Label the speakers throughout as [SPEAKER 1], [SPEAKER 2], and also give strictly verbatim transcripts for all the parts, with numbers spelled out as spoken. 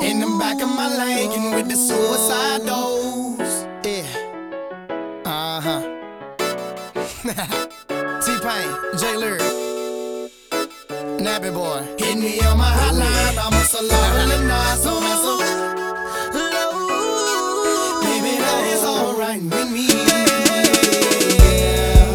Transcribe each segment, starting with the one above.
[SPEAKER 1] In the back of my Lincoln with the suicide doors. Yeah. Uh huh. T-Pain, J Lyric, Nappy Boy. Hit me on my hotline. I'm a salon and I so that's so low. Baby, that is alright with me. Yeah.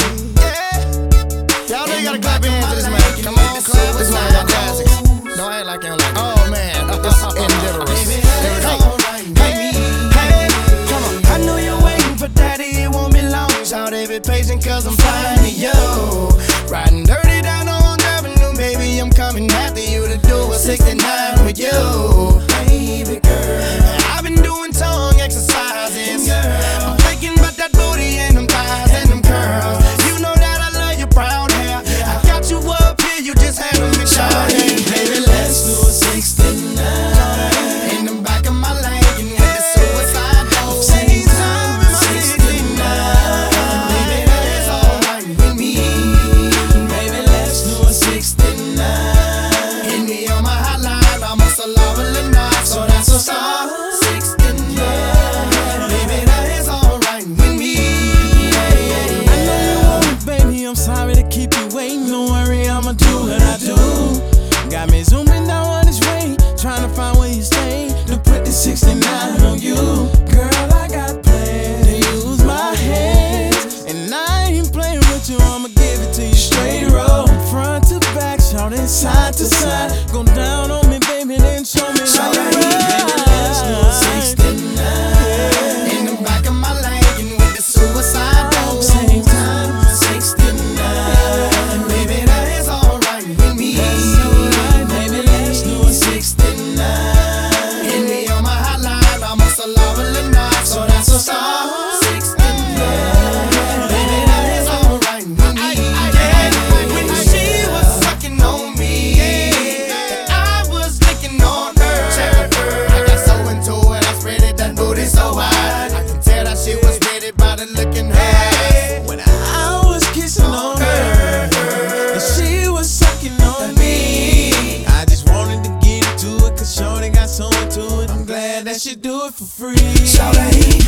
[SPEAKER 1] Yeah. Y'all know you gotta clap your hands to this man. Come on, clap. This one I got classics. Don't act like you don't like it. Oh man, it's endeavorous. Baby, that is alright with me. Hey, come on. I know you're waiting for daddy. It won't be long. Shout every patient cause I'm flying to you. Riding dirty down on Avenue, baby, I'm coming after you to do a sixty-nine with you. Baby girl, I've been doing tongue exercises. I'm thinking about that booty and them thighs and them curls. You know that I love your brown hair. I got you up here, you just handle me shawty. Baby, let's do a sixty-nine in the back of my Lincoln with the suicide doors. Same time in my sixty-nine. Baby, that is alright with me. Baby, let's do a sixty-nine. Hit me on my hotline. I'm a salon night, so that's a star. sixty-nine. Baby, that is alright with me. Yeah, yeah, yeah.
[SPEAKER 2] I know you want me, baby. I'm sorry to keep you waiting. Don't worry, I'ma do what I do. Got me zooming down on this way, trying to find where you stay to put the sixty-nine on you. Girl, I got plans to use my hands, and I ain't playing with you. I'ma give it to you straight roll, front to back, shout it side to side. Go down on me, baby, then show me how you ride.
[SPEAKER 1] Let's do a sixty-nine in the back of my Lincoln with the suicide doors. Same time, sixty-nine. Baby, that is alright with me. Baby, let's do a sixty-nine. Hit me on my hotline. I'm a salon night, so that's a star. sixty-nine. Baby, that is alright with me. Yeah. When she was sucking on me, and I was licking on her, I got so into it, I spread it, that booty so wide. I can tell that she was ready by the look in her eyes.
[SPEAKER 2] When I was kissing on her, and she was sucking on me, I just wanted to get into it, cause shorty got so into it. I'm glad that she do it for free.
[SPEAKER 1] Shawty,